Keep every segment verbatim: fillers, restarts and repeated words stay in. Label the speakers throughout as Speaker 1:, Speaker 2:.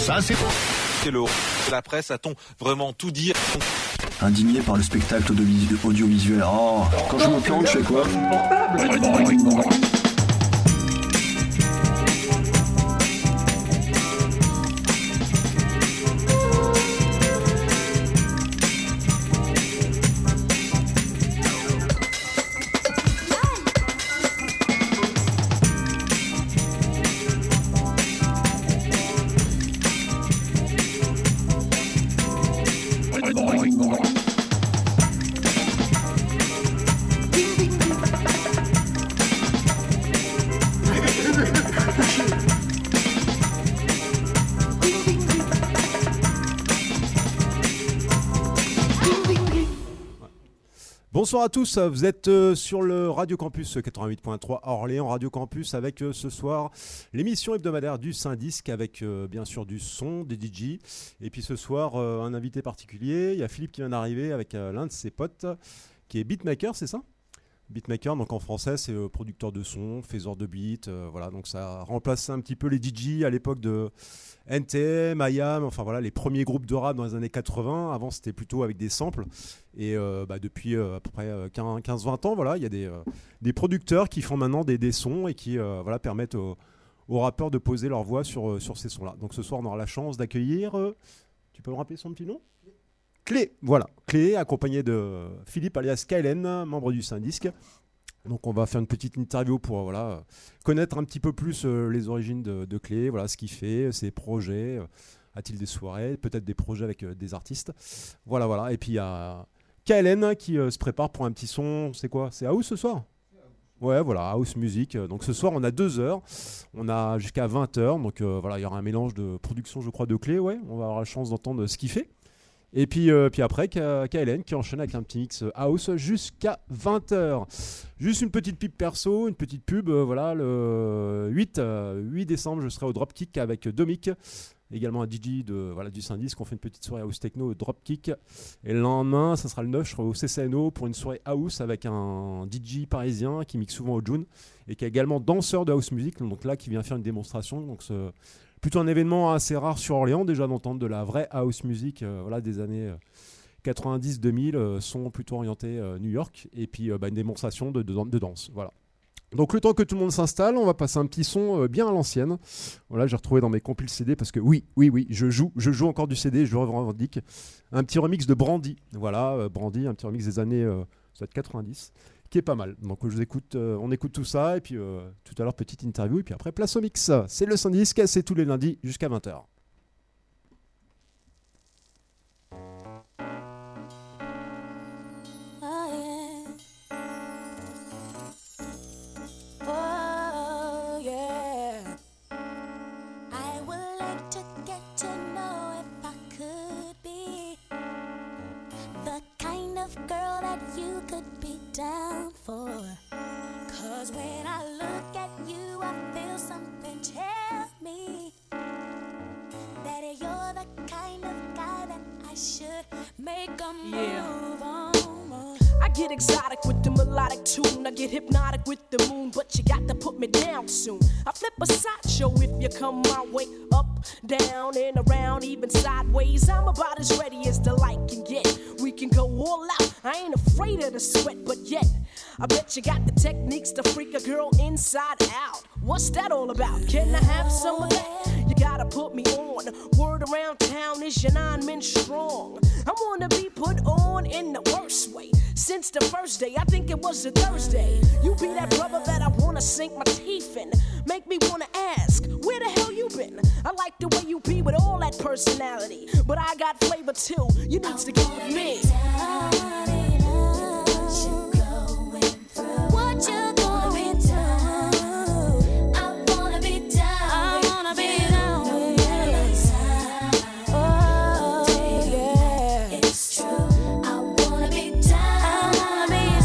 Speaker 1: Ça, c'est...
Speaker 2: C'est le... La presse a-t-on vraiment tout dit?
Speaker 3: Indigné par le spectacle audio- audiovisuel. Oh, quand je me plante, je fais quoi?
Speaker 4: Bonsoir à tous, vous êtes sur le Radio Campus quatre-vingt-huit point trois à Orléans, Radio Campus avec ce soir l'émission hebdomadaire du Saint-Disque avec bien sûr du son, des D J et puis ce soir un invité particulier, il y a Philippe qui vient d'arriver avec l'un de ses potes qui est beatmaker, c'est ça ? Beatmaker, donc en français, c'est euh, producteur de son, faiseur de beats, euh, voilà, donc ça remplace un petit peu les D J à l'époque de N T M, I A M, enfin voilà, les premiers groupes de rap dans les années quatre-vingts. Avant, c'était plutôt avec des samples. Et euh, bah, depuis euh, à peu près quinze vingt ans, voilà, il y a des, euh, des producteurs qui font maintenant des, des sons et qui euh, voilà, permettent aux, aux rappeurs de poser leur voix sur, euh, sur ces sons-là. Donc ce soir, on aura la chance d'accueillir. Euh, tu peux me rappeler son petit nom ? Clé, voilà, Clé, accompagné de Philippe alias Kylen, membre du Saint-Disque. Donc on va faire une petite interview pour euh, voilà, connaître un petit peu plus euh, les origines de, de Clé, voilà, ce qu'il fait, ses projets, euh, a-t-il des soirées, peut-être des projets avec euh, des artistes. Voilà, voilà. Et puis il y a Kylen qui euh, se prépare pour un petit son, c'est quoi ? C'est house ce soir ? Ouais, voilà, house music. Donc ce soir, on a deux heures. On a jusqu'à vingt heures. Donc euh, voilà, il y aura un mélange de production, je crois, de Clé. Ouais, on va avoir la chance d'entendre ce qu'il fait. Et puis, euh, puis après, Kylen qui enchaîne avec un petit mix house jusqu'à vingt heures. Juste une petite pub perso, une petite pub. Euh, voilà, le huit décembre, je serai au Dropkick avec Domic, également un D J de, voilà, du Saint-Disque. On fait une petite soirée house techno au Dropkick. Et le lendemain, ça sera le neuf, je serai au C C N O pour une soirée house avec un D J parisien qui mixe souvent au June et qui est également danseur de house music. Donc là, qui vient faire une démonstration. Donc ce plutôt un événement assez rare sur Orléans, déjà d'entendre de la vraie house music euh, voilà, des années euh, quatre-vingt-dix deux mille, euh, son plutôt orienté euh, New York, et puis euh, bah, une démonstration de, de, de danse. Voilà. Donc le temps que tout le monde s'installe, on va passer un petit son euh, bien à l'ancienne. Voilà, j'ai retrouvé dans mes compiles C D, parce que oui, oui, oui, je joue, je joue encore du C D, je le revendique. Un petit remix de Brandy, voilà, euh, Brandy, un petit remix des années euh, ça doit être quatre-vingt-dix. Qui est pas mal. Donc je vous écoute, euh, on écoute tout ça et puis euh, tout à l'heure petite interview et puis après place au mix. C'est le Saint-Disque, c'est tous les lundis jusqu'à vingt heures.
Speaker 5: Down for, cause when I look at you I feel something tell me that you're the kind of guy that I should make a move yeah. on.
Speaker 6: I get exotic with the melodic tune, I get hypnotic with the moon, but you got to put me down soon. I flip a sideshow if you come my way, up, down, and around, even sideways. I'm about as ready as the light can get. We can go all out, I ain't afraid of the sweat, but yet I bet you got the techniques to freak a girl inside out. What's that all about? Can I have some of that? You gotta put me on. Word around town is your nine men strong. I wanna be put on in the worst way. Since the first day, I think it was a Thursday. You be that brother that I wanna sink my teeth in. Make me wanna ask, where the hell you been? I like the way you be with all that personality, but I got flavor too. You need to get with me.
Speaker 5: What you going through? I wanna be down. I wanna be down. No matter the time. Oh yeah, it's true. I wanna be down. I wanna be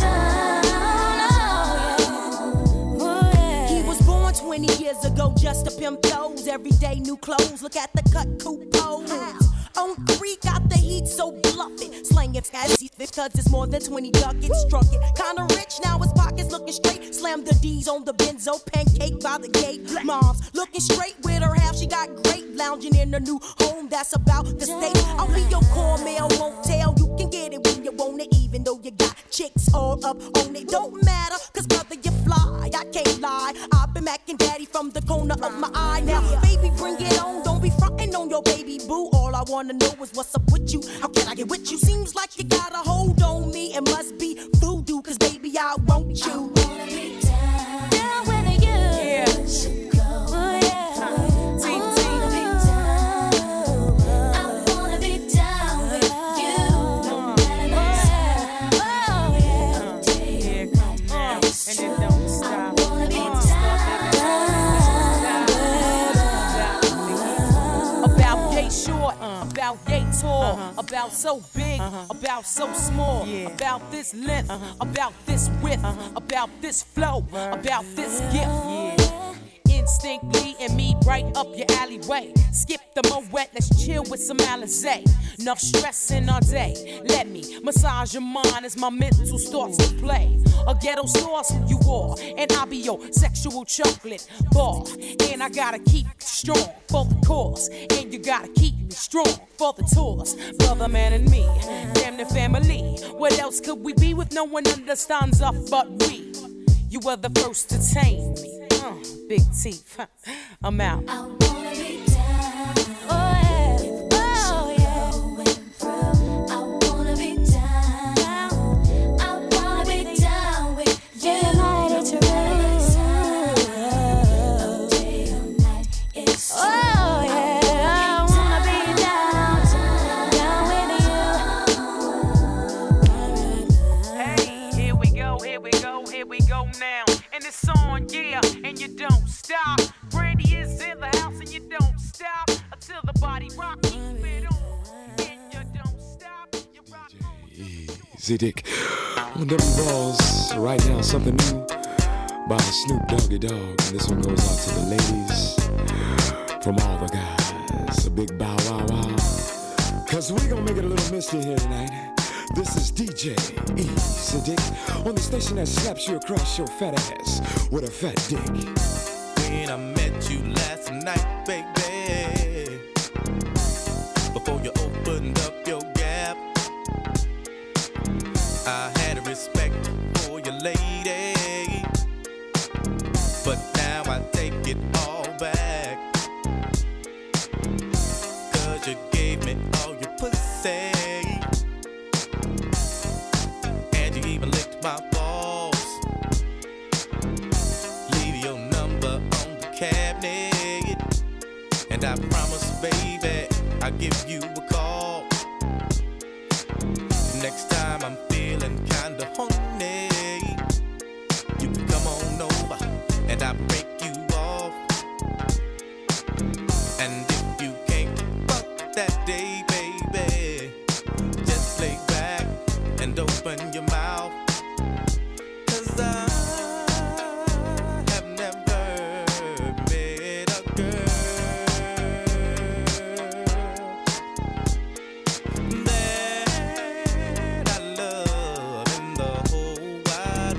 Speaker 5: down. Oh yeah.
Speaker 6: He was born twenty years ago, just a pimp toes. Every day new clothes. Look at the cut coupe pose. On three, got the heat, so bluff it. Slanging it's as because it's more than twenty ducats. Struck it, kinda rich, now his pockets looking straight. Slam the D's on the benzo, pancake by the gate. Mom's looking straight with her half, she got great. Lounging in her new home, that's about the state. I'll be your core mail, won't tell. You can get it when you want it, even though you got chicks all up on it. Don't matter, cause brother, you fly, I can't lie. I've been macking daddy from the corner of my eye. Now, baby, bring it on, don't be frontin' on your baby boo. All I wanna know is what's up with you. How can I get with you? Seems like you got a hold on me. It must be voodoo, cause baby, I want you.
Speaker 5: I wanna be down, down with you.
Speaker 6: Yeah.
Speaker 5: Oh, yeah. I wanna be down. I wanna be down with you. No matter the time. Oh, yeah.
Speaker 6: Here come now, and it don't stop.
Speaker 5: I wanna be down.
Speaker 6: About yay short, about yay tall, about so big, about so small, about this length, about this width, about this flow, about this gift. Instinctly and me right up your alleyway. Skip the moet, let's chill with some Alizé. Enough stressing all day. Let me massage your mind as my mental starts to play. A ghetto star's who you are, and I'll be your sexual chocolate bar. And I gotta keep it strong for the cause, and you gotta keep me strong for the tours. Brother, man, and me, damn the family. What else could we be with no one understands us but we? You were the first to tame me. Uh, big teeth, I'm out.
Speaker 5: I wanna be down. Oh, yeah. Oh, yeah. I wanna be down. I wanna be down with you. No matter the time. Day or night, it's true. Oh, yeah. I wanna be down. Down with you.
Speaker 6: Hey, here we go, here we go, here we go now. And it's on, yeah, and you don't stop. Brandy is in the house and you don't stop until the body rock, keep it on. And you don't stop, you rock on.
Speaker 1: Easy Dick. On them balls right now, something new by Snoop Doggy Dogg. And this one goes out to the ladies from all the guys. A big bow wow wow. Cause we gonna make it a little misty here tonight. This is D J Easy Dick on the station that slaps you across your fat ass with a fat dick.
Speaker 7: When I met you last night, baby, before you opened up your gap, I had a respect for your lady, but now I take it all back, cause you gave me all your pussy, and you even licked my balls. Leave your number on the cabinet, and I promise, baby, I'll give you a call. Next time I'm feeling kinda horny, you can come on over and I'll break you off. And if you can't fuck that day, baby, just lay back and open your mouth, cause I have never met a girl that I love in the whole wide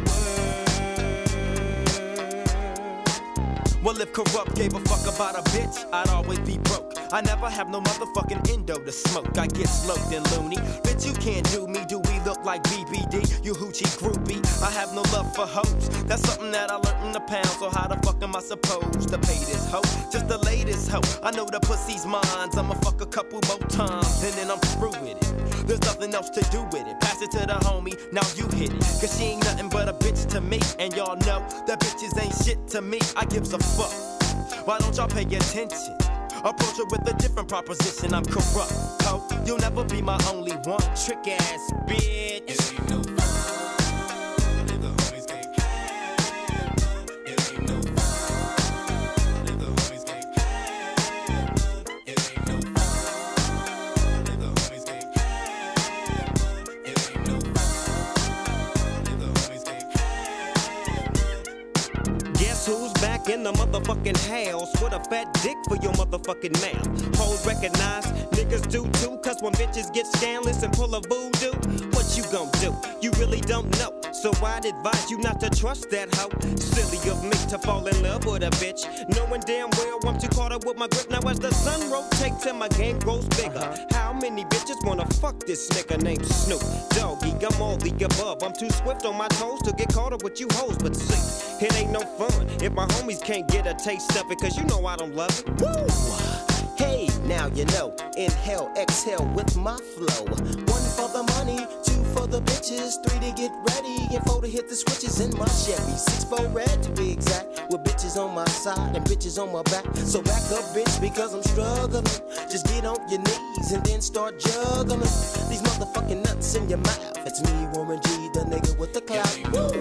Speaker 7: world.
Speaker 8: Well, if Corrupt gave a fuck about a bitch, I'd always be broke. I never have no motherfucking endo to smoke. I get sloped and loony. Bitch, you can't do me. Do we look like B B D? You hoochie groupie. I have no love for hoes. That's something that I learned in the pound. So how the fuck am I supposed to pay this hoe? Just the latest hoe. I know the pussy's mine. I'ma fuck a couple more times and then I'm through with it. There's nothing else to do with it. Pass it to the homie. Now you hit it. Cause she ain't nothing but a bitch to me. And y'all know that bitches ain't shit to me. I gives a fuck. Why don't y'all pay attention? Approach her with a different proposition. I'm corrupt, ho. You'll never be my only one. Trick ass bitch.
Speaker 7: It ain't no fun if the homies can't have none. It ain't no fun if the homies can't have none. It ain't no fun if the homies can't have none. It ain't no fun if the homies can't have none.
Speaker 8: Guess who's back in the mother motherfucking house with a fat dick for your motherfucking mouth. Hoes recognize, niggas do too, cause when bitches get scandalous and pull a voodoo, what you gon' do? You really don't know, so I'd advise you not to trust that hoe. Silly of me to fall in love with a bitch, knowing damn well I'm too caught up with my grip. Now as the sun rotates and my game grows bigger, uh-huh. How many bitches wanna fuck this nigga named Snoop Doggy? I'm all the above, I'm too swift on my toes to get caught up with you hoes. But see, it ain't no fun if my homies can't get a taste of it, cause you know I don't love it. Woo! Hey, now you know, inhale, exhale with my flow. One for the money, two for the bitches, three to get ready, and four to hit the switches in my Chevy. Six for red to be exact, with bitches on my side and bitches on my back. So back up, bitch, because I'm struggling. Just get on your knees and then start juggling these motherfucking nuts in your mouth. It's me, Warren G, the nigga with the clout. Woo!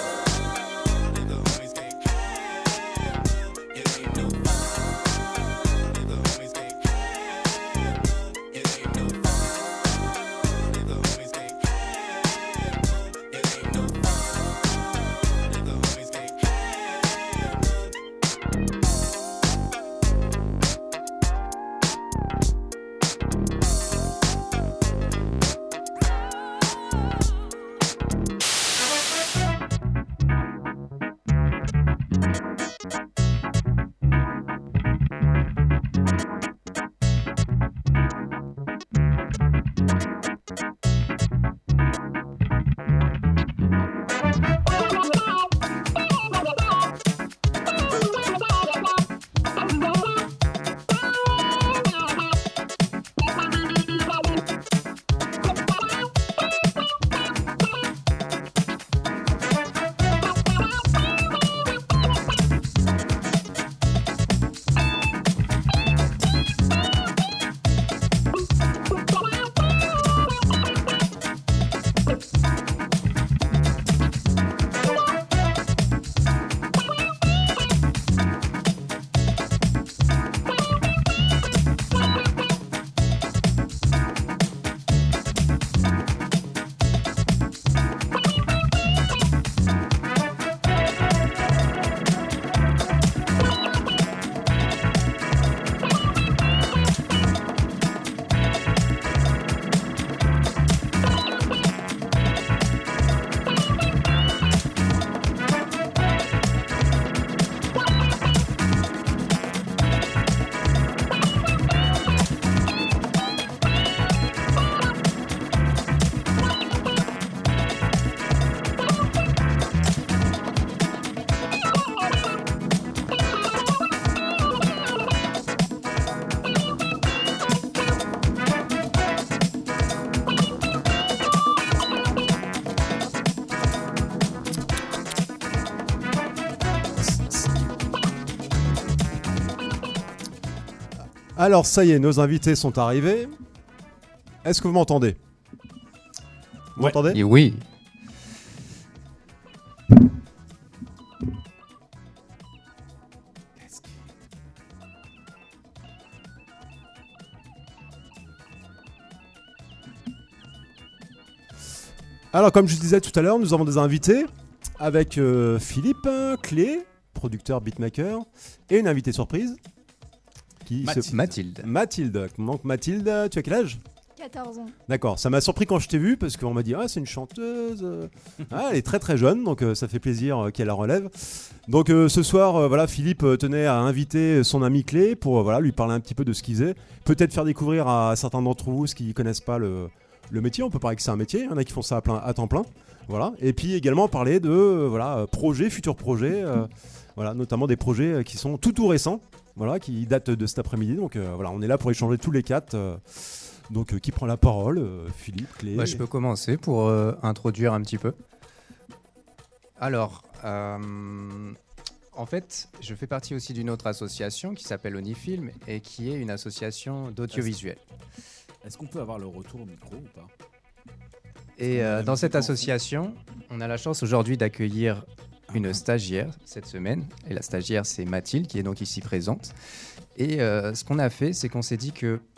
Speaker 4: Alors ça y est, nos invités sont arrivés. Est-ce que vous m'entendez? Vous
Speaker 9: Ouais.
Speaker 4: m'entendez?
Speaker 9: Et oui.
Speaker 4: Alors comme je disais tout à l'heure, nous avons des invités avec euh, Philippe Clé, producteur beatmaker, et une invitée surprise. Qui
Speaker 9: Mathilde.
Speaker 4: se-
Speaker 9: Mathilde.
Speaker 4: Mathilde. Donc Mathilde, tu as quel âge?
Speaker 10: quatorze ans.
Speaker 4: D'accord, ça m'a surpris quand je t'ai vu parce qu'on m'a dit ah c'est une chanteuse, euh. Ah, elle est très très jeune donc euh, ça fait plaisir euh, qu'elle la relève. Donc euh, ce soir euh, voilà Philippe euh, tenait à inviter son ami Clé pour euh, voilà lui parler un petit peu de ce qu'il faisait, peut-être faire découvrir à certains d'entre vous qui connaissent pas le, le métier, on peut parler que c'est un métier, il y en a qui font ça à, plein, à temps plein, voilà. Et puis également parler de euh, voilà euh, projets, futurs projets, euh, voilà notamment des projets euh, qui sont tout tout récents, voilà qui datent de cet après-midi. Donc euh, voilà on est là pour échanger tous les quatre. Euh, Donc euh, qui prend la parole? euh, Philippe, Clé.
Speaker 9: Bah, je peux commencer pour euh, introduire un petit peu. Alors, euh, en fait, je fais partie aussi d'une autre association qui s'appelle Onifilm et qui est une association d'audiovisuel.
Speaker 11: Est-ce qu'on peut avoir le retour au micro ou pas?
Speaker 9: Et euh,
Speaker 11: la
Speaker 9: dans
Speaker 11: musique
Speaker 9: cette
Speaker 11: en fond.
Speaker 9: association, on a la chance aujourd'hui d'accueillir une stagiaire cette semaine. Et la stagiaire, c'est Mathilde, qui est donc ici présente. Et euh, ce qu'on a fait, c'est qu'on s'est dit que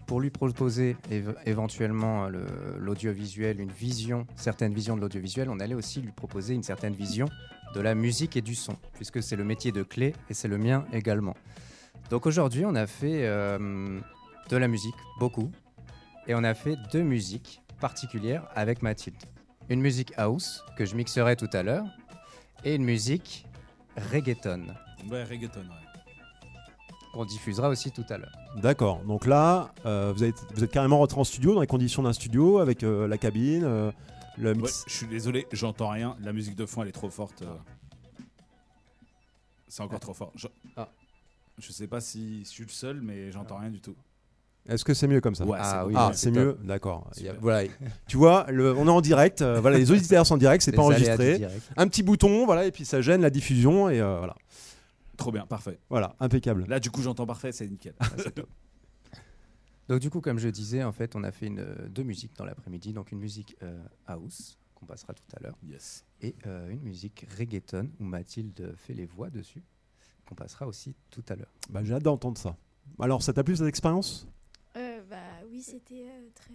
Speaker 9: pour lui proposer éve- éventuellement le- l'audiovisuel, une vision, certaines visions de l'audiovisuel, on allait aussi lui proposer une certaine vision de la musique et du son, puisque c'est le métier de Clé et c'est le mien également. Donc aujourd'hui, on a fait euh, de la musique, beaucoup, et on a fait deux musiques particulières avec Mathilde. Une musique house, que je mixerai tout à l'heure, et une musique reggaeton,
Speaker 11: Ouais, reggaeton, ouais.
Speaker 9: qu'on diffusera aussi tout à l'heure.
Speaker 4: D'accord. Donc là, euh, vous, êtes, vous êtes carrément rentré en studio, dans les conditions d'un studio, avec euh, la cabine, euh, le
Speaker 11: Ouais,
Speaker 4: mix.
Speaker 11: je suis désolé, j'entends rien. La musique de fond, elle est trop forte. euh. C'est encore trop fort. Je...
Speaker 9: Ah.
Speaker 11: je sais pas si je suis le seul, mais j'entends rien du tout.
Speaker 4: Est-ce que c'est mieux comme ça?
Speaker 11: Ouais,
Speaker 9: Ah
Speaker 11: c'est
Speaker 9: oui,
Speaker 11: bon.
Speaker 4: Ah,
Speaker 9: ouais,
Speaker 4: c'est
Speaker 9: c'est
Speaker 4: mieux, d'accord. Il y a-
Speaker 9: Super.
Speaker 4: Voilà. Tu vois, le- on est en direct. euh, voilà, les auditeurs sont en direct, c'est
Speaker 9: Les
Speaker 4: pas
Speaker 9: aléas du
Speaker 4: enregistré.
Speaker 9: direct.
Speaker 4: Un petit bouton, voilà, et puis ça gêne la diffusion et euh, voilà,
Speaker 11: Trop bien, parfait.
Speaker 4: voilà, impeccable.
Speaker 11: Là, du coup, j'entends parfait, c'est nickel. Ah, c'est top.
Speaker 9: Donc du coup, comme je disais, en fait, on a fait une, euh, deux musiques dans l'après-midi. Donc une musique euh, house, qu'on passera tout à l'heure,
Speaker 11: Yes.
Speaker 9: et euh, une musique reggaeton, où Mathilde fait les voix dessus, qu'on passera aussi tout à l'heure.
Speaker 4: Bah, j'ai hâte d'entendre ça. Alors, ça t'a plu cette expérience?
Speaker 5: Euh, bah oui, c'était euh, très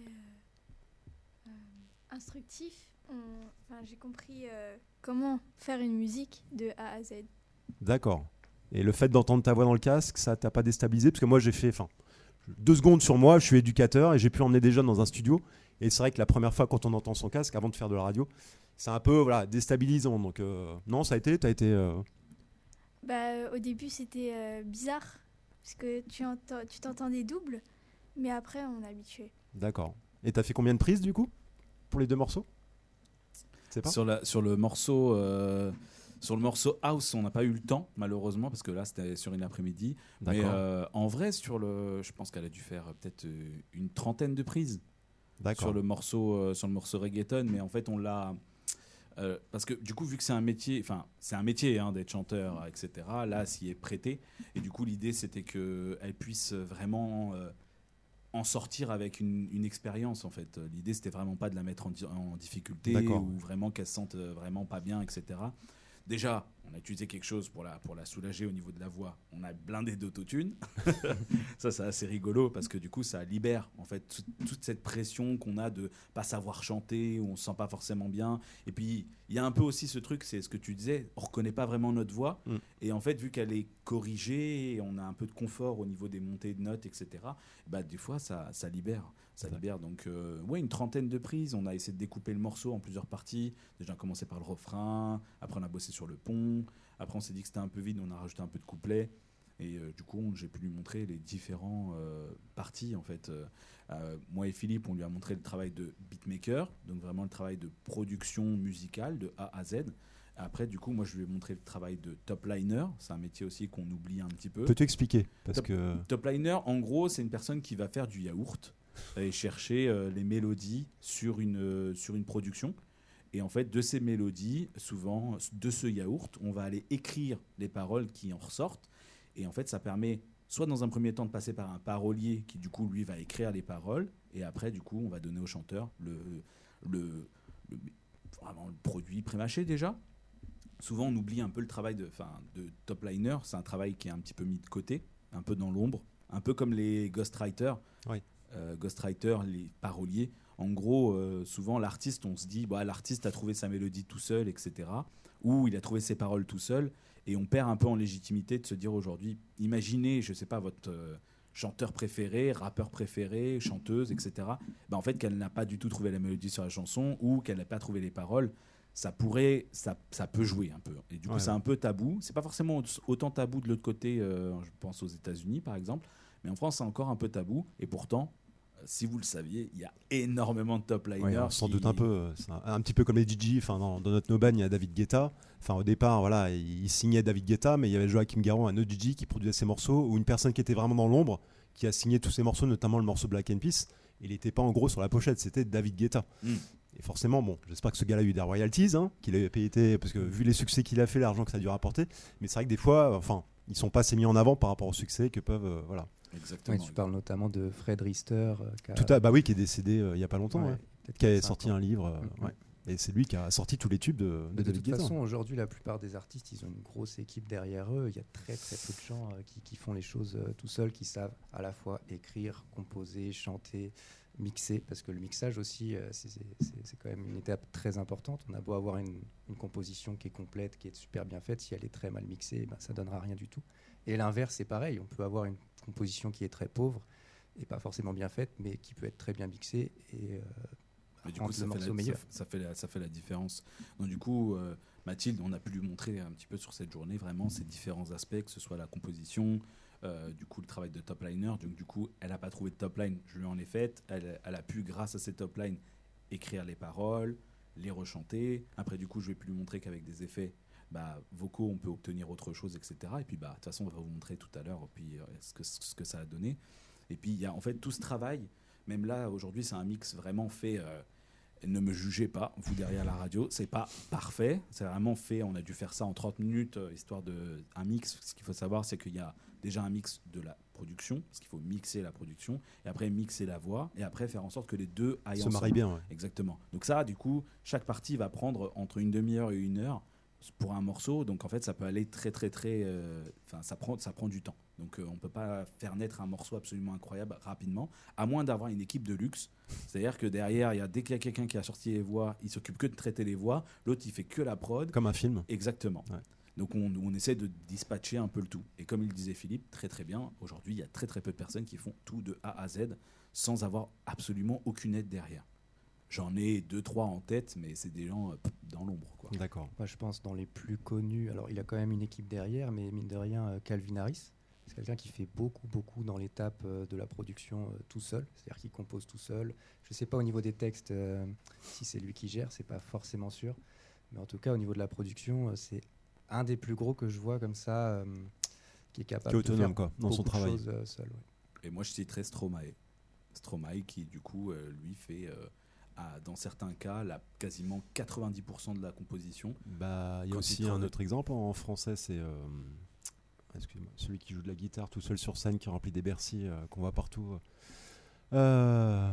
Speaker 5: euh, euh, instructif. On- Enfin, j'ai compris euh, comment faire une musique de A à Z.
Speaker 4: D'accord. Et le fait d'entendre ta voix dans le casque, ça t'a pas déstabilisé? Parce que moi, j'ai fait, enfin, deux secondes sur moi, je suis éducateur et j'ai pu emmener des jeunes dans un studio. Et c'est vrai que la première fois, quand on entend son casque, avant de faire de la radio, c'est un peu voilà, déstabilisant. Donc, euh, non, ça a été, t'as été. euh,
Speaker 5: Bah, euh, au début, c'était euh, bizarre parce que tu entends, tu t'entendais double, mais après, on est habitué.
Speaker 4: D'accord. Et t'as fait combien de prises du coup pour les deux morceaux? C'est pas
Speaker 11: Sur, la, sur le morceau, euh, sur le morceau house, on n'a pas eu le temps malheureusement parce que là c'était sur une après-midi. Mais
Speaker 4: D'accord.
Speaker 11: euh, en vrai, sur le, je pense qu'elle a dû faire euh, peut-être euh, une trentaine de prises
Speaker 4: D'accord.
Speaker 11: sur le morceau, euh, sur le morceau reggaeton. Mais en fait, on l'a euh, parce que du coup, vu que c'est un métier, enfin c'est un métier hein, d'être chanteur, et cetera. Là, s'y est prêté. Et du coup, l'idée c'était que elle puisse vraiment euh, en sortir avec une, une expérience en fait. L'idée c'était vraiment pas de la mettre en, di- en difficulté
Speaker 4: D'accord.
Speaker 11: ou vraiment qu'elle se sente euh, vraiment pas bien, et cetera. Déjà, on a utilisé quelque chose pour la, pour la soulager au niveau de la voix. On a blindé d'autotune. Ça, c'est assez rigolo parce que du coup, ça libère en fait tout- toute cette pression qu'on a de pas savoir chanter ou on se sent pas forcément bien. Et puis, il y a un peu aussi ce truc, c'est ce que tu disais, on reconnaît pas vraiment notre voix.
Speaker 4: Mm.
Speaker 11: Et en fait, vu qu'elle est corrigée, et on a un peu de confort au niveau des montées de notes, et cetera. Bah, des fois, ça, ça libère. Ça libère. Donc, euh, ouais, une trentaine de prises. On a essayé de découper le morceau en plusieurs parties. Déjà, on a commencé par le refrain. Après, on a bossé sur le pont. Après, on s'est dit que c'était un peu vide. On a rajouté un peu de couplet. Et euh, du coup, on- j'ai pu lui montrer les différents euh, parties. En fait, Euh, euh, moi et Philippe, on lui a montré le travail de beatmaker. Donc, vraiment le travail de production musicale de A à Z. Après, du coup, moi, je lui ai montré le travail de top liner. C'est un métier aussi qu'on oublie un petit peu.
Speaker 4: Peux-tu expliquer? Parce
Speaker 11: Top-
Speaker 4: que
Speaker 11: Top liner, en gros, c'est une personne qui va faire du yaourt et chercher euh, les mélodies sur une, euh, sur une production. Et en fait, de ces mélodies, souvent, de ce yaourt, on va aller écrire les paroles qui en ressortent. Et en fait, ça permet soit dans un premier temps de passer par un parolier qui, du coup, lui, va écrire les paroles. Et après, du coup, on va donner au chanteur le, le, le- vraiment le produit pré-mâché déjà. Souvent, on oublie un peu le travail de, enfin, de top liner. C'est un travail qui est un petit peu mis de côté, un peu dans l'ombre, un peu comme les ghostwriters.
Speaker 4: Oui.
Speaker 11: Euh, ghostwriters, les paroliers. En gros, euh, souvent, l'artiste, on se dit, bah, l'artiste a trouvé sa mélodie tout seul, et cetera. Ou il a trouvé ses paroles tout seul. Et on perd un peu en légitimité de se dire aujourd'hui, imaginez, je sais pas, votre euh, chanteur préféré, rappeur préféré, chanteuse, et cetera. Bah, en fait, qu'elle n'a pas du tout trouvé la mélodie sur la chanson ou qu'elle n'a pas trouvé les paroles. Ça pourrait, ça, ça peut jouer un peu. Et du coup,
Speaker 4: Ouais,
Speaker 11: c'est
Speaker 4: ouais.
Speaker 11: un peu tabou. C'est pas forcément autant tabou de l'autre côté, euh, je pense aux États-Unis par exemple, mais en France, c'est encore un peu tabou. Et pourtant, euh, si vous le saviez, il y a énormément de top liners.
Speaker 4: ouais, on s'en
Speaker 11: qui-
Speaker 4: doute un peu. euh, C'est un, un petit peu comme les D J. Enfin, dans, dans notre no band, il y a David Guetta. Enfin, au départ, voilà, il, il signait David Guetta, mais il y avait Joachim Garraud, un autre D J qui produisait ses morceaux, ou une personne qui était vraiment dans l'ombre, qui a signé tous ses morceaux, notamment le morceau Black and Peace. Il n'était pas en gros sur la pochette, c'était David Guetta.
Speaker 11: Mm.
Speaker 4: Et forcément, bon, j'espère que ce gars-là a eu des royalties, hein, qu'il a payé, parce que vu les succès qu'il a fait, l'argent que ça a dû rapporter. Mais c'est vrai que des fois, enfin, ils sont pas assez mis en avant par rapport au succès que peuvent, euh, voilà.
Speaker 11: Exactement.
Speaker 9: Oui, tu parles notamment de Fred Rister. euh, qui a-
Speaker 4: Tout à, bah oui, qui est décédé euh, il y a pas longtemps,
Speaker 9: Ouais,
Speaker 4: ouais,
Speaker 9: peut-être
Speaker 4: qui a
Speaker 9: vingt-cinq
Speaker 4: sorti
Speaker 9: ans.
Speaker 4: un livre. euh,
Speaker 9: Mhm.
Speaker 4: ouais. Et c'est lui qui a sorti tous les tubes de, de
Speaker 9: Mais de
Speaker 4: David
Speaker 9: toute
Speaker 4: Guetta.
Speaker 9: façon, aujourd'hui, la plupart des artistes, ils ont une grosse équipe derrière eux. Il y a très très peu de gens euh, qui, qui font les choses euh, tout seuls, qui savent à la fois écrire, composer, chanter, mixer. Parce que le mixage aussi, euh, c'est, c'est- c'est- c'est quand même une étape très importante. On a beau avoir une, une composition qui est complète, qui est super bien faite, si elle est très mal mixée, ben, ça donnera rien du tout. Et l'inverse, c'est pareil. On peut avoir une composition qui est très pauvre et pas forcément bien faite, mais qui peut être très bien mixée et euh,
Speaker 11: Mais du coup,
Speaker 9: rendre
Speaker 11: ça
Speaker 9: le
Speaker 11: fait,
Speaker 9: morceau
Speaker 11: la, ça,
Speaker 9: meilleur.
Speaker 11: fait, ça fait la, ça fait la différence. Donc, du coup, euh, Mathilde, on a pu lui montrer un petit peu sur cette journée vraiment ces différents aspects, que ce soit la composition, euh, du coup, le travail de top liner. Donc, du coup, elle n'a pas trouvé de top line, je lui en ai fait. Elle, elle a pu, grâce à ces top lines, écrire les paroles, les rechanter. Après, du coup, je vais plus lui montrer qu'avec des effets bah, vocaux, on peut obtenir autre chose, et cetera. Et puis, bah, de toute façon, on va vous montrer tout à l'heure puis, euh, ce, que, ce que ça a donné. Et puis, il y a en fait tout ce travail. Même là, aujourd'hui, c'est un mix vraiment fait. Euh, ne me jugez pas, vous derrière la radio, c'est pas parfait. C'est vraiment fait. On a dû faire ça en trente minutes, euh, histoire de. Un mix. Ce qu'il faut savoir, c'est qu'il y a déjà un mix de la production, parce qu'il faut mixer la production, et après mixer la voix, et après faire en sorte que les deux aillent
Speaker 4: Se
Speaker 11: ensemble.
Speaker 4: marient bien, ouais.
Speaker 11: Exactement. Donc, ça, du coup, chaque partie va prendre entre une demi-heure et une heure pour un morceau. Donc, en fait, ça peut aller très, très, très. Enfin, ça, prend, ça prend du temps. Donc, euh, on ne peut pas faire naître un morceau absolument incroyable rapidement, à moins d'avoir une équipe de luxe. C'est-à-dire que derrière, il y a, dès qu'il y a quelqu'un qui a sorti les voix, il s'occupe que de traiter les voix, l'autre, il fait que la prod.
Speaker 4: Comme un film.
Speaker 11: Exactement.
Speaker 4: Ouais.
Speaker 11: Donc, on, on essaie de dispatcher un peu le tout. Et comme il disait Philippe, très très bien, aujourd'hui, il y a très très peu de personnes qui font tout de A à Z sans avoir absolument aucune aide derrière. J'en ai deux, trois en tête, mais c'est des gens euh, dans l'ombre, quoi.
Speaker 4: D'accord.
Speaker 9: Moi, je pense dans les plus connus. Alors, il a quand même une équipe derrière, mais mine de rien, euh, Calvin Harris, c'est quelqu'un qui fait beaucoup, beaucoup dans l'étape euh, de la production euh, tout seul. C'est-à-dire qu'il compose tout seul. Je ne sais pas au niveau des textes euh, si c'est lui qui gère, c'est pas forcément sûr. Mais en tout cas, au niveau de la production, euh, c'est un des plus gros que je vois comme ça, euh, qui est capable
Speaker 4: Qui est autonome,
Speaker 9: de faire
Speaker 4: quoi, dans son
Speaker 9: beaucoup de
Speaker 4: travail.
Speaker 9: choses, euh, seul. Ouais.
Speaker 11: Et moi, je citerais Stromae. Stromae qui, du coup, euh, lui fait, euh, à- dans certains cas, la, quasiment quatre-vingt-dix pour cent de la composition.
Speaker 4: Bah, il y a
Speaker 11: Quand
Speaker 4: aussi
Speaker 11: il
Speaker 4: un
Speaker 11: travaille-
Speaker 4: autre exemple en français, c'est euh, excusez-moi, celui qui joue de la guitare tout seul sur scène, qui remplit des Bercy, euh, qu'on voit partout. Euh,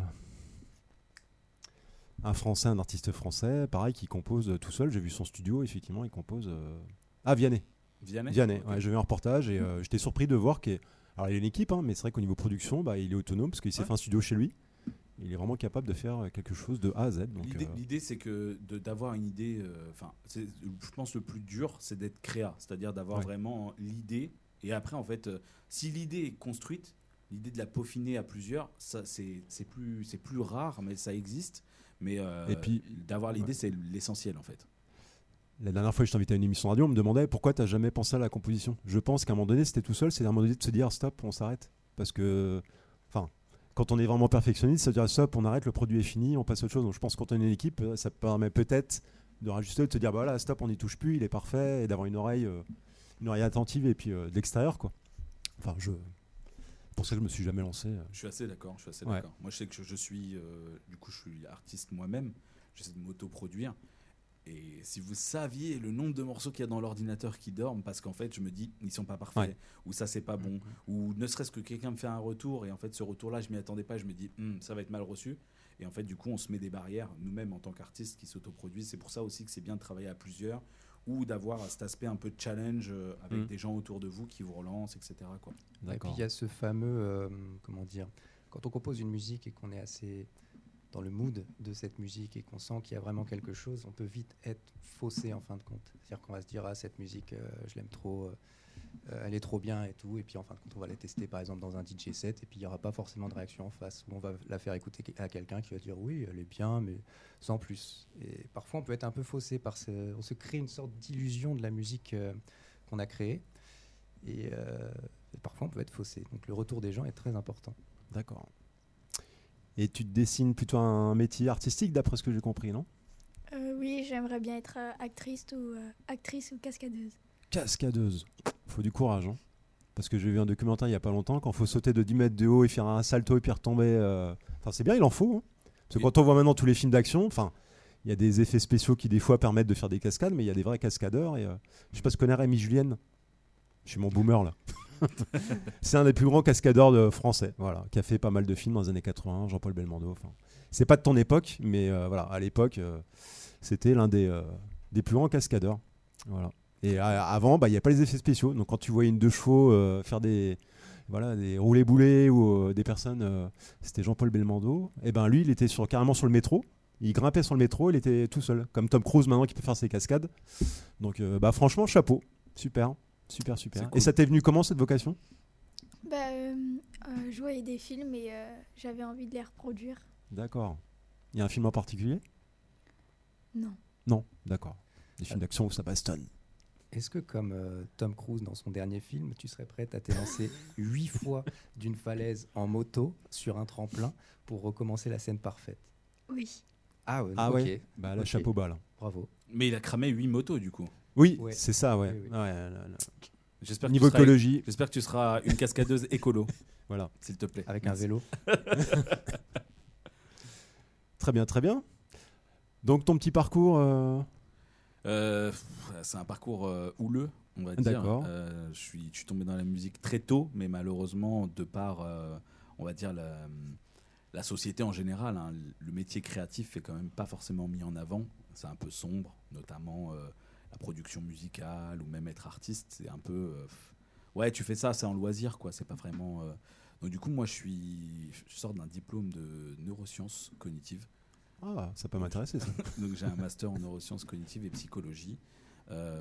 Speaker 4: un français, un artiste français, pareil, qui compose euh, tout seul. J'ai vu son studio, effectivement, il compose. euh, Ah, Vianney.
Speaker 11: Vianney
Speaker 4: Vianney,
Speaker 11: Ok.
Speaker 4: ouais, j'ai vu un reportage et euh, j'étais surpris de voir qu'il alors il a une équipe, hein, mais c'est vrai qu'au niveau production, bah, il est autonome parce qu'il s'est
Speaker 11: Ouais.
Speaker 4: fait un studio chez lui. Il est vraiment capable de faire euh, quelque chose de A à Z. Donc,
Speaker 11: L'idée,
Speaker 4: euh,
Speaker 11: l'idée, c'est que de- d'avoir une idée. euh, Enfin, c'est- je pense le plus dur, c'est d'être créa, c'est-à-dire d'avoir
Speaker 4: Ouais.
Speaker 11: vraiment l'idée. Et après, en fait, euh, si l'idée est construite, l'idée de la peaufiner à plusieurs, ça, c'est, c'est plus, c'est plus rare, mais ça existe. Mais euh,
Speaker 4: Et puis-
Speaker 11: d'avoir l'idée,
Speaker 4: ouais.
Speaker 11: c'est l'essentiel, en fait.
Speaker 4: La dernière fois que je t'invitais à une émission radio, on me demandait pourquoi tu n'as jamais pensé à la composition. Je pense qu'à un moment donné, c'était tout seul, c'est à un moment donné de se dire stop, on s'arrête. Parce que, enfin, quand on est vraiment perfectionniste, ça veut dire stop, on arrête, le produit est fini, on passe à autre chose. Donc je pense que quand on est une équipe, euh, ça permet peut-être de rajuster, de se dire bah voilà, stop, on n'y touche plus, il est parfait, et d'avoir une oreille, euh, une oreille attentive et puis euh, de l'extérieur, quoi. Enfin, je. Pour ça que je me suis jamais lancé. euh.
Speaker 11: Je suis assez d'accord. Je suis assez
Speaker 4: Ouais.
Speaker 11: d'accord. Moi, je sais que je, je suis, euh, du coup, je suis artiste moi-même. J'essaie de m'auto-produire. Et si vous saviez le nombre de morceaux qu'il y a dans l'ordinateur qui dorment, parce qu'en fait, je me dis, ils sont pas parfaits,
Speaker 4: Ouais.
Speaker 11: ou ça c'est pas bon, ou ne serait-ce que quelqu'un me fait un retour, et en fait, ce retour-là, je m'y attendais pas, je me dis, Hum, ça va être mal reçu. Et en fait, du coup, on se met des barrières, nous-mêmes en tant qu'artistes qui s'autoproduisent. C'est pour ça aussi que c'est bien de travailler à plusieurs, ou d'avoir cet aspect un peu de challenge euh, avec
Speaker 4: Mhm.
Speaker 11: des gens autour de vous qui vous relancent, et cetera, quoi.
Speaker 9: Et puis
Speaker 4: D'accord.
Speaker 9: il y a ce fameux, euh, comment dire, quand on compose une musique et qu'on est assez dans le mood de cette musique et qu'on sent qu'il y a vraiment quelque chose, on peut vite être faussé en fin de compte. C'est-à-dire qu'on va se dire ah cette musique, euh, je l'aime trop, euh, euh, elle est trop bien et tout, et puis en fin de compte on va la tester par exemple dans un D J set et puis il n'y aura pas forcément de réaction en face, ou on va la faire écouter à quelqu'un qui va dire oui elle est bien mais sans plus. Et parfois on peut être un peu faussé par ce, on se crée une sorte d'illusion de la musique euh, qu'on a créée et, euh, et parfois on peut être faussé. Donc le retour des gens est très important.
Speaker 4: D'accord. Et tu te dessines plutôt un métier artistique, d'après ce que j'ai compris, non?
Speaker 5: Euh, oui, j'aimerais bien être euh, actrice ou euh, actrice ou cascadeuse.
Speaker 4: Cascadeuse. Faut du courage, hein. Parce que j'ai vu un documentaire il y a pas longtemps, quand faut sauter de dix mètres de haut et faire un salto et puis retomber. euh, Enfin, c'est bien, il en faut. hein. Parce que
Speaker 11: Et-
Speaker 4: quand on voit maintenant tous les films d'action, enfin, il y a des effets spéciaux qui des fois permettent de faire des cascades, mais il y a des vrais cascadeurs. Et, euh, je sais pas si tu connais Rémi Julienne. Je suis mon boomer là. C'est un des plus grands cascadeurs de français, voilà, qui a fait pas mal de films dans les années quatre-vingts, Jean-Paul Belmondo. Enfin, c'est pas de ton époque, mais euh, voilà, à l'époque, euh, c'était l'un des, euh, des plus grands cascadeurs. Voilà. Et euh, avant, bah, il n'y a pas les effets spéciaux. Donc quand tu voyais une deux chevaux euh, faire des, voilà, des roulés-boulés ou euh, des personnes, euh, c'était Jean-Paul Belmondo. Et ben lui, il était sur, carrément sur le métro. Il grimpait sur le métro, il était tout seul, comme Tom Cruise maintenant qui peut faire ses cascades. Donc euh, bah, franchement, chapeau, super. Super, super.
Speaker 11: Cool.
Speaker 4: Et ça t'est venu comment cette vocation?
Speaker 10: Bah, euh, euh, je voyais des films et euh, j'avais envie de les reproduire.
Speaker 4: D'accord. Il y a un film en particulier?
Speaker 10: Non.
Speaker 4: Non, d'accord. Des films d'action où ça bastonne.
Speaker 9: Est-ce que, comme euh, Tom Cruise dans son dernier film, tu serais prête à t'élancer huit fois d'une falaise en moto sur un tremplin pour recommencer la scène parfaite?
Speaker 10: Oui.
Speaker 9: Ah ouais,
Speaker 4: Ah
Speaker 9: ok.
Speaker 4: ouais. Bah là,
Speaker 9: Ok.
Speaker 4: chapeau bas là.
Speaker 9: Bravo.
Speaker 11: Mais il a cramé huit motos du coup.
Speaker 4: Oui,
Speaker 9: Ouais.
Speaker 4: c'est ça, ouais.
Speaker 9: Oui, oui.
Speaker 4: Ouais, là, là.
Speaker 11: J'espère que
Speaker 4: Niveau
Speaker 11: tu seras-
Speaker 4: écologie,
Speaker 11: J'espère que tu seras une cascadeuse écolo,
Speaker 4: voilà.
Speaker 11: s'il te plaît.
Speaker 9: Avec un
Speaker 11: Merci.
Speaker 9: vélo.
Speaker 4: Très bien, très bien. Donc ton petit parcours. euh,
Speaker 11: Euh, pff, c'est un parcours euh, houleux, on va dire.
Speaker 4: D'accord.
Speaker 11: Euh, je suis, je suis tombé dans la musique très tôt, mais malheureusement, de par, euh, on va dire, la, la société en général, hein, le métier créatif est quand même pas forcément mis en avant. C'est un peu sombre, notamment euh, la production musicale ou même être artiste. C'est un peu. euh, pff, ouais, tu fais ça, c'est en loisir, quoi. C'est pas vraiment. euh, Donc, du coup, moi, je, suis, je sors d'un diplôme de neurosciences cognitives.
Speaker 4: Ah, ça peut m'intéresser ça.
Speaker 11: Donc j'ai un master en neurosciences cognitives et psychologie euh,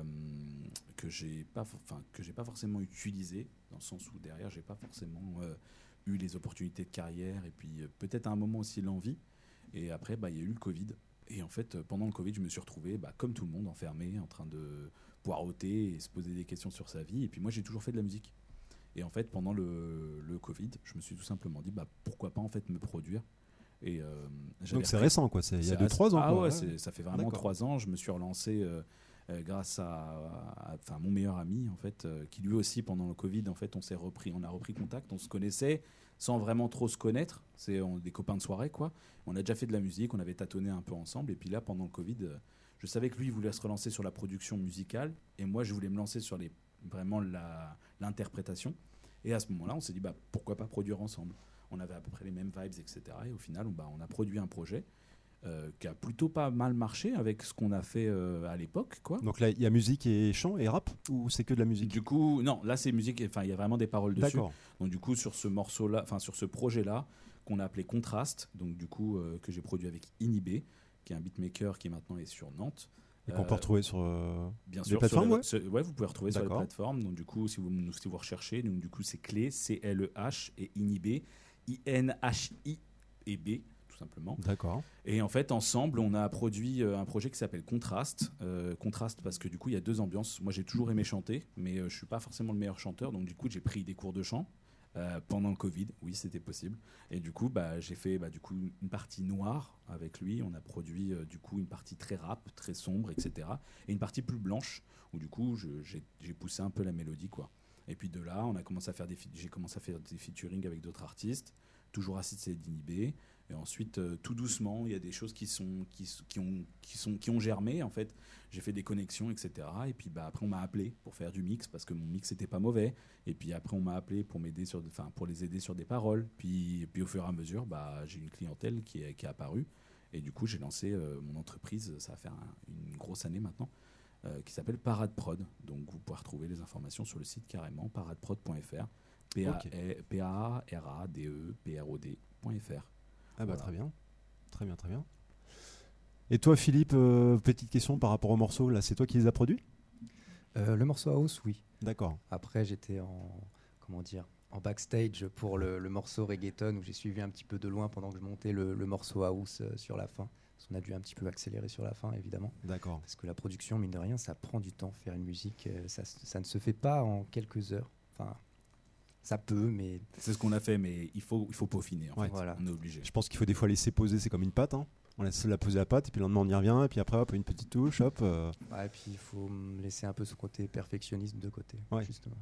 Speaker 11: que j'ai pas, for- enfin que j'ai pas forcément utilisé dans le sens où derrière j'ai pas forcément euh, eu les opportunités de carrière et puis euh, peut-être à un moment aussi l'envie. Et après bah il y a eu le Covid et en fait euh, pendant le Covid je me suis retrouvé bah, comme tout le monde enfermé en train de poireauter et se poser des questions sur sa vie. Et puis moi j'ai toujours fait de la musique. Et en fait pendant le, le Covid je me suis tout simplement dit bah pourquoi pas en fait me produire. Et, euh, j'avais
Speaker 4: Donc c'est
Speaker 11: repris-
Speaker 4: récent, quoi. C'est il y a
Speaker 11: c'est
Speaker 4: deux
Speaker 11: assez-
Speaker 4: trois ans.
Speaker 11: Ah
Speaker 4: quoi.
Speaker 11: ouais,
Speaker 4: Ouais.
Speaker 11: c'est- ça fait vraiment
Speaker 4: D'accord.
Speaker 11: trois ans. Je me suis relancé euh, euh, grâce à, à- enfin mon meilleur ami en fait, euh, qui lui aussi pendant le Covid en fait, on s'est repris, on a repris contact, on se connaissait sans vraiment trop se connaître. C'est on- des copains de soirée quoi. On a déjà fait de la musique, on avait tâtonné un peu ensemble. Et puis là pendant le Covid, euh, je savais que lui il voulait se relancer sur la production musicale et moi je voulais me lancer sur les vraiment la- l'interprétation. Et à ce moment-là, on s'est dit bah pourquoi pas produire ensemble. On avait à peu près les mêmes vibes, et cetera. Et au final, on, bah, on a produit un projet euh, qui a plutôt pas mal marché avec ce qu'on a fait euh, à l'époque, quoi.
Speaker 4: Donc là, il y a musique et chant et rap ou c'est que de la musique?
Speaker 11: Du coup, non, là c'est musique. Enfin, il y a vraiment des paroles dessus.
Speaker 4: D'accord.
Speaker 11: Donc du coup, sur ce morceau-là, enfin sur ce projet-là, qu'on a appelé Contraste, donc du coup euh, que j'ai produit avec Inhibé, qui est un beatmaker qui maintenant est sur Nantes.
Speaker 4: Et qu'on
Speaker 11: Euh,
Speaker 4: peut retrouver sur euh,
Speaker 11: Bien
Speaker 4: les
Speaker 11: sûr,
Speaker 4: plateformes,
Speaker 11: sur
Speaker 4: ouais.
Speaker 11: les- ce- ouais, vous pouvez retrouver sur les
Speaker 4: D'accord.
Speaker 11: plateformes. Donc du coup, si vous, si vous recherchez, donc du coup c'est Clé, C L E H et Inhibé, I N H I et B, tout simplement.
Speaker 4: D'accord.
Speaker 11: Et en fait, ensemble, on a produit euh, un projet qui s'appelle Contraste. Euh, Contraste parce que du coup, il y a deux ambiances. Moi, j'ai toujours aimé chanter, mais euh, je suis pas forcément le meilleur chanteur. Donc du coup, j'ai pris des cours de chant euh, pendant le Covid. Oui, c'était possible. Et du coup, bah, j'ai fait bah, du coup une partie noire avec lui. On a produit euh, du coup une partie très rap, très sombre, et cetera. Et une partie plus blanche où du coup, je- j'ai j'ai poussé un peu la mélodie, quoi. Et puis de là, on a commencé à faire des, fi- j'ai commencé à faire des featuring avec d'autres artistes, toujours assisté d'Inhibé. Et ensuite, euh, tout doucement, il y a des choses qui sont qui, s- qui ont qui sont qui ont germé. En fait, j'ai fait des connexions, et cetera. Et puis bah après, on m'a appelé pour faire du mix parce que mon mix n'était pas mauvais. Et puis après, on m'a appelé pour m'aider sur, enfin pour les aider sur des paroles. Puis puis au fur et à mesure, bah j'ai une clientèle qui est qui est apparue. Et du coup, j'ai lancé euh, mon entreprise. Ça va faire un- une grosse année maintenant. Euh, qui s'appelle Parade Prod. Donc vous pouvez retrouver les informations sur le site carrément, paradeprod point f r. P A R A D E P R O D point f r.
Speaker 4: Ah bah
Speaker 11: Voilà.
Speaker 4: très bien. Très bien, très bien. Et toi, Philippe, euh, petite question par rapport aux morceaux. Là, c'est toi qui les as produits?
Speaker 9: Euh, le morceau House, oui.
Speaker 4: D'accord.
Speaker 9: Après, j'étais en, comment dire, en backstage pour le, le morceau Reggaeton où j'ai suivi un petit peu de loin pendant que je montais le, le morceau House euh, sur la fin. Parce qu'on a dû un petit peu accélérer sur la fin, évidemment.
Speaker 4: D'accord.
Speaker 9: Parce que la production, mine de rien, ça prend du temps. Faire une musique, euh, ça, s- ça ne se fait pas en quelques heures. Enfin, ça peut, mais
Speaker 11: C'est ce qu'on a fait, mais il faut, il faut peaufiner. En
Speaker 4: Ouais.
Speaker 11: fait.
Speaker 9: Voilà.
Speaker 11: On est obligé.
Speaker 4: Je pense qu'il faut des fois laisser poser, c'est comme une pâte. Hein. On laisse la poser la pâte, et puis le lendemain on y revient, et puis après hop, une petite touche, hop. euh,
Speaker 9: ouais, puis il faut hum, laisser un peu ce côté perfectionnisme de côté.
Speaker 4: Ouais.
Speaker 9: Justement.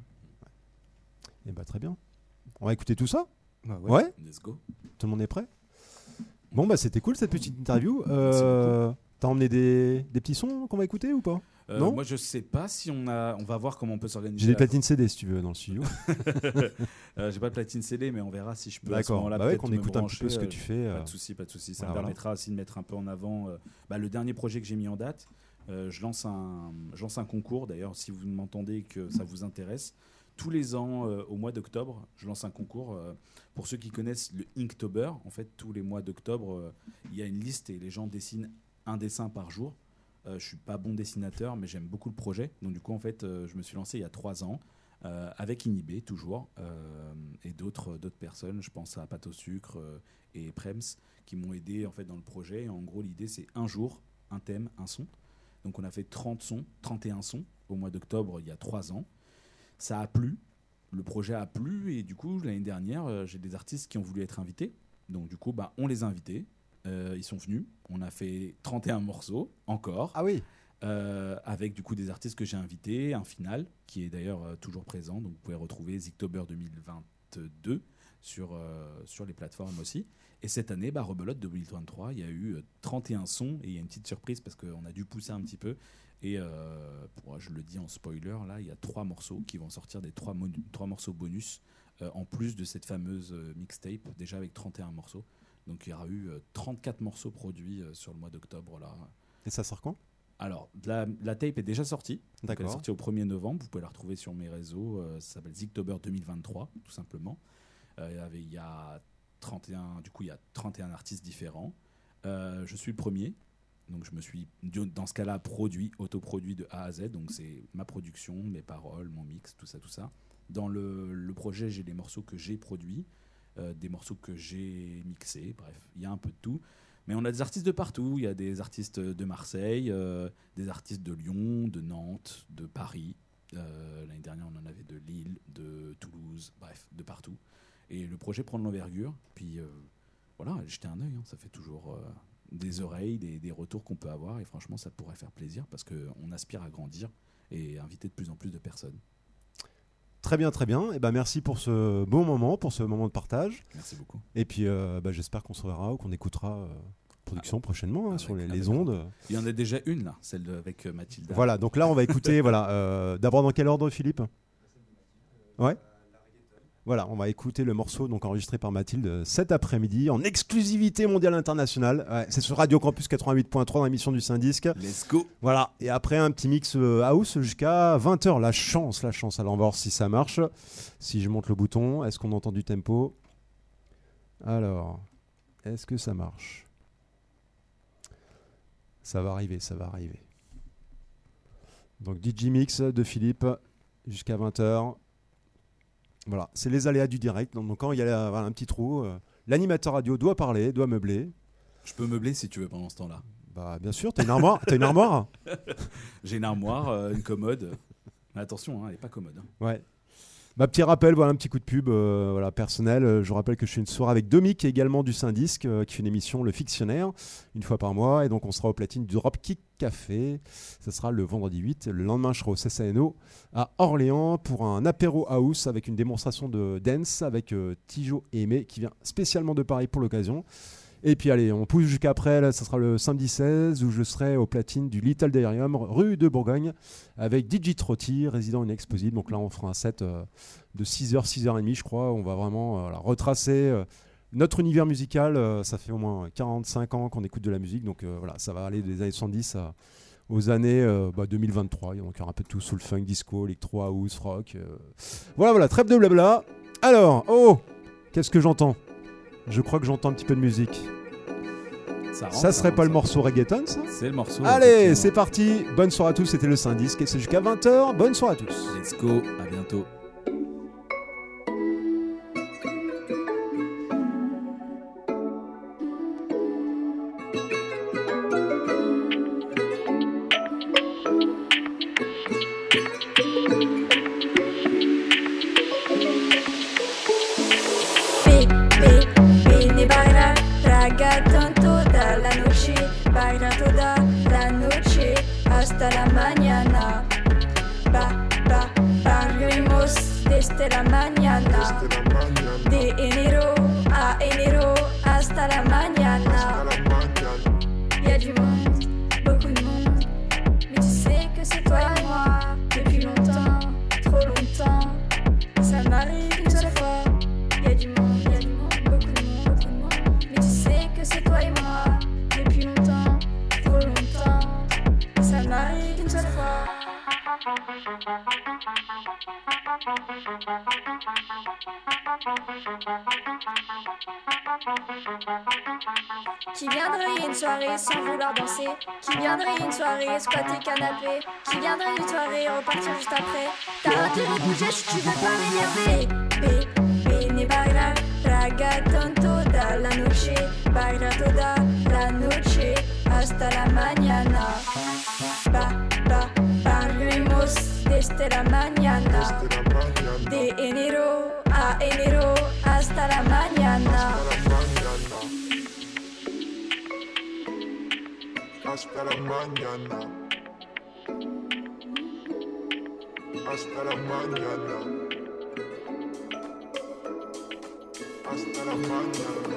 Speaker 4: Et bah très bien. On va écouter tout ça?
Speaker 9: Ouais,
Speaker 4: Ouais,
Speaker 9: ouais.
Speaker 11: Let's go.
Speaker 4: Tout le monde est prêt? Bon bah c'était cool cette petite interview. Euh, T'as emmené des, des petits sons qu'on va écouter ou pas?
Speaker 11: Euh,
Speaker 4: Non
Speaker 11: moi je sais pas si on a, on va voir comment on peut s'organiser.
Speaker 4: J'ai des
Speaker 11: la-
Speaker 4: platines C D si tu veux dans le studio.
Speaker 11: Euh, j'ai pas de platine C D, mais on verra si je peux. à ce
Speaker 4: D'accord.
Speaker 11: moment-là,
Speaker 4: Bah ouais,
Speaker 11: peut-être
Speaker 4: qu'on
Speaker 11: me
Speaker 4: écoute un petit
Speaker 11: brancher,
Speaker 4: peu ce que
Speaker 11: euh,
Speaker 4: tu fais.
Speaker 11: Pas
Speaker 4: euh.
Speaker 11: de souci, pas de souci. Ça
Speaker 4: voilà,
Speaker 11: me
Speaker 4: voilà.
Speaker 11: permettra aussi de mettre un peu en avant euh, bah, le dernier projet que j'ai mis en date. Euh, je lance un, je lance un concours. D'ailleurs, si vous m'entendez et que ça vous intéresse, tous les ans euh, au mois d'octobre, je lance un concours. euh, pour ceux qui connaissent le Inktober, en fait, tous les mois d'octobre, euh, il y a une liste et les gens dessinent un dessin par jour. Euh, je suis pas bon dessinateur, mais j'aime beaucoup le projet. Donc du coup, en fait, euh, je me suis lancé il y a trois ans euh, avec Inhibé toujours euh, et d'autres d'autres personnes. Je pense à Pâte au sucre euh, et Prems qui m'ont aidé en fait dans le projet. Et en gros, l'idée c'est un jour, un thème, un son. Donc on a fait trente sons, trente et un sons au mois d'octobre il y a trois ans. Ça a plu, le projet a plu et du coup l'année dernière, euh, j'ai des artistes qui ont voulu être invités. Donc du coup, bah, on les a invités. Euh, ils sont venus, on a fait trente et un morceaux encore.
Speaker 4: Ah oui.
Speaker 11: Euh, avec du coup des artistes que j'ai invités, un final qui est d'ailleurs euh, toujours présent, donc vous pouvez retrouver Ziktober deux mille vingt-deux sur, euh, sur les plateformes aussi. Et cette année, bah, Rebelote deux mille vingt-trois, il y a eu euh, trente et un sons et il y a une petite surprise parce qu'on a dû pousser un petit peu. Et euh, pour, je le dis en spoiler, là il y a trois morceaux qui vont sortir, des trois, mon- trois morceaux bonus euh, en plus de cette fameuse euh, mixtape, déjà avec trente et un morceaux. Donc il y aura eu euh, trente-quatre morceaux produits euh, sur le mois d'octobre là.
Speaker 4: Et ça sort quand?
Speaker 11: Alors, la, la tape est déjà sortie. Donc, Elle
Speaker 4: D'accord.
Speaker 11: est sortie au premier novembre. Vous pouvez la retrouver sur mes réseaux. Euh, ça s'appelle Ziktober deux mille vingt-trois, tout simplement. Euh, il y avait- il y a trente et un, du coup, il y a trente et un artistes différents. Euh, je suis le premier. Donc, je me suis, dans ce cas-là, produit, autoproduit de A à Z. Donc, c'est ma production, mes paroles, mon mix, tout ça, tout ça. Dans le, le projet, j'ai des morceaux que j'ai produits, euh, des morceaux que j'ai mixés. Bref, il y a un peu de tout. Mais on a des artistes de partout. Il y a des artistes de Marseille, euh, des artistes de Lyon, de Nantes, de Paris. Euh, l'année dernière, on en avait de Lille, de Toulouse, bref, de partout. Et le projet prend de l'envergure. Puis euh, voilà, allez jeter un œil. Hein. Ça fait toujours euh, des oreilles, des, des retours qu'on peut avoir. Et franchement, ça pourrait faire plaisir parce qu'on aspire à grandir et inviter de plus en plus de personnes.
Speaker 4: Très bien, très bien. Et ben merci pour ce bon moment, pour ce moment de partage.
Speaker 11: Merci beaucoup.
Speaker 4: Et puis euh, bah, j'espère qu'on se verra ou qu'on écoutera euh, production prochainement hein,
Speaker 11: Avec-
Speaker 4: sur les,
Speaker 11: avec
Speaker 4: les
Speaker 11: grand-
Speaker 4: ondes.
Speaker 11: Il y en a déjà une là, celle de- avec euh, Mathilda.
Speaker 4: Voilà, donc là on va écouter. voilà, euh, d'abord dans quel ordre, Philippe? Ouais. Voilà, on va écouter le morceau donc enregistré par Mathilde euh, cet après-midi en exclusivité mondiale internationale. Ouais, c'est sur Radio Campus quatre-vingt-huit point trois dans l'émission du Saint-Disque.
Speaker 11: Let's go.
Speaker 4: Voilà, et après un petit mix euh, house jusqu'à vingt heures. La chance, la chance. Alors on va voir si ça marche. Si je monte le bouton, est-ce qu'on entend du tempo? Alors, est-ce que ça marche? Ça va arriver, ça va arriver. Donc D J Mix de Philippe jusqu'à vingt heures. Voilà, c'est les aléas du direct. Donc quand il y a voilà, un petit trou, euh, l'animateur radio doit parler, doit meubler.
Speaker 11: Je peux meubler si tu veux pendant ce temps-là.
Speaker 4: Bah bien sûr, t'as une armoire, t'as une armoire.
Speaker 11: J'ai une armoire, euh, une commode. Mais attention, hein, elle n'est pas commode. hein.
Speaker 4: Ouais. Bah, petit rappel, voilà un petit coup de pub euh, voilà, personnel. Euh, je vous rappelle que je fais une soirée avec Domi, qui est également du Saint-Disque, euh, qui fait une émission Le Fictionnaire, une fois par mois. Et donc on sera au platine du Dropkick Café. Ça sera le vendredi huit. Le lendemain, je serai au C S A N O à Orléans pour un apéro house avec une démonstration de dance avec euh, Tijo et Aimé, qui vient spécialement de Paris pour l'occasion. Et puis allez, on pousse jusqu'après, là, ça sera le samedi seize où je serai au platine du Little Delirium, rue de Bourgogne, avec D J Trotti, résident inexplosible. Donc là, on fera un set euh, de six heures, six heures trente, je crois. On va vraiment euh, voilà, retracer euh, notre univers musical. Euh, ça fait au moins quarante-cinq ans qu'on écoute de la musique. Donc euh, voilà, ça va aller des années soixante-dix à, aux années euh, bah, deux mille vingt-trois. Donc il y aura un peu de tout, soul, funk, disco, électro, house, rock. euh. Voilà, voilà, trêve de blabla. Alors, oh, qu'est-ce que j'entends? Je crois que j'entends un petit peu de musique.
Speaker 11: Ça, rentre,
Speaker 4: Ça serait
Speaker 11: hein,
Speaker 4: pas le
Speaker 11: ça.
Speaker 4: morceau reggaeton, ça?
Speaker 11: C'est le morceau.
Speaker 4: Allez,
Speaker 11: effectivement.
Speaker 4: c'est parti. Bonne soirée à tous. C'était le Saint-Disque et c'est jusqu'à vingt heures. Bonne soirée à tous.
Speaker 11: Let's go, à bientôt.
Speaker 5: Be, be, bini baila, reggaeton toda la noche, baila toda la noche, hasta la mañana. Ba, ba, barrimos desde la mañana, de enero a enero, hasta la mañana. Y'a du monde, beaucoup de monde, mais tu sais que c'est
Speaker 10: Qui viendrait une soirée sans vouloir danser? Qui viendrait une soirée squatter canapé? Qui viendrait une soirée repartir juste après? T'as intérêt de bouger si tu veux pas l'énerver. Be, bene bailar, ragazón toda la noche. Bailar toda la noche hasta la mañana. Ba, ba, bailaremos desde la mañana. De enero a enero hasta la mañana.
Speaker 12: Hasta la mañana. Hasta la mañana. Hasta la mañana.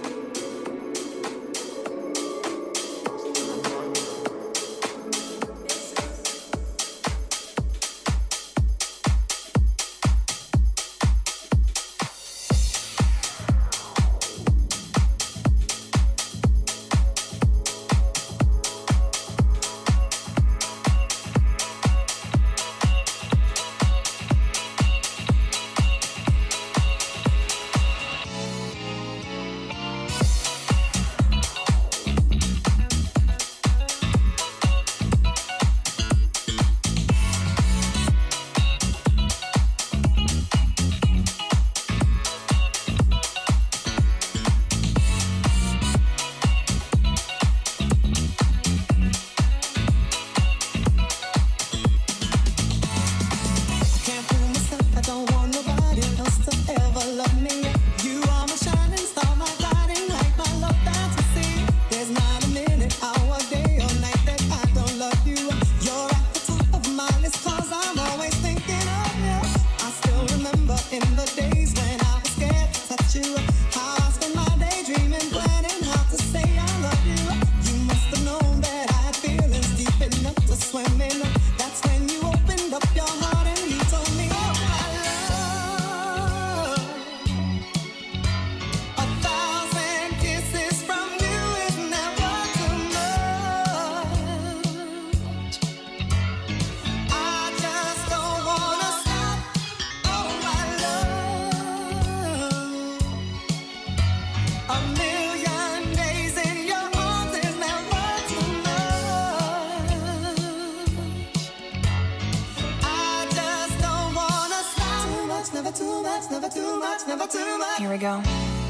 Speaker 13: Here we go.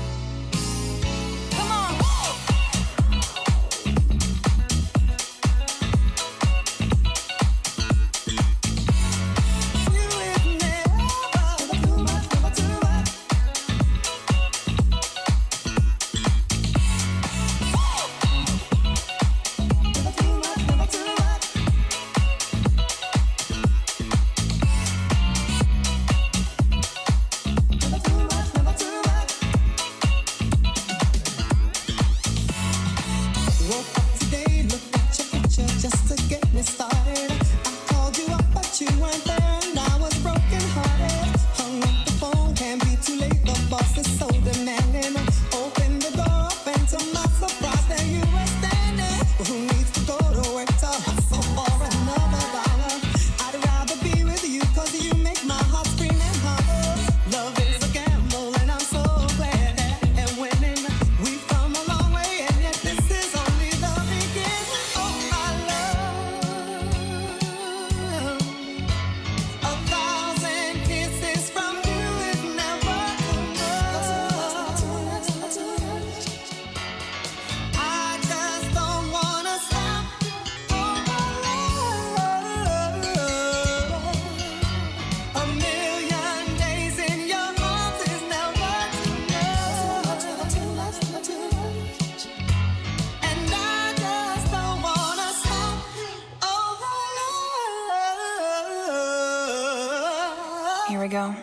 Speaker 13: Here we go.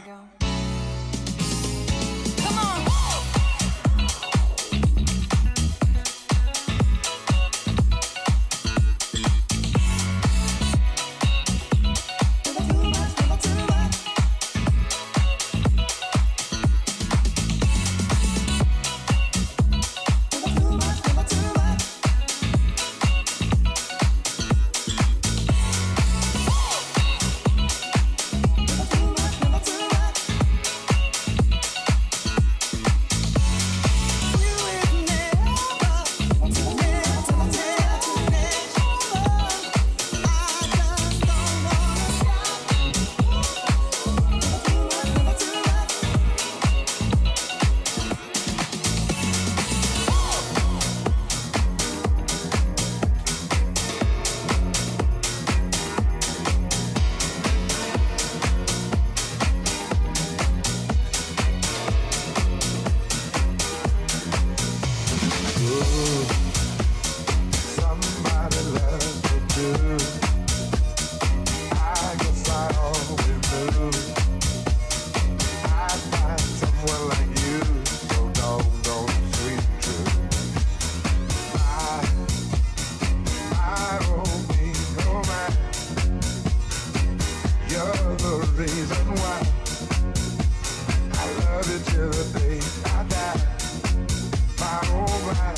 Speaker 12: Ooh, somebody loves me too. I guess I always knew I'd find someone like you, so doggone sweet and true. My, my old me, oh my, you're the reason why I love you till the day I die. My oh my.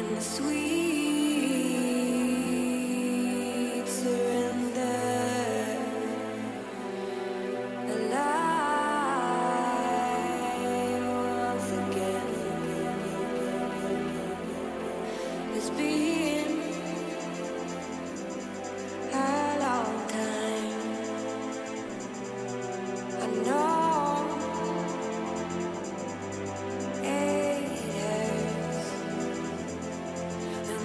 Speaker 5: and the sweet surrender. Alive once again. It's been a long time. I know it hurts, and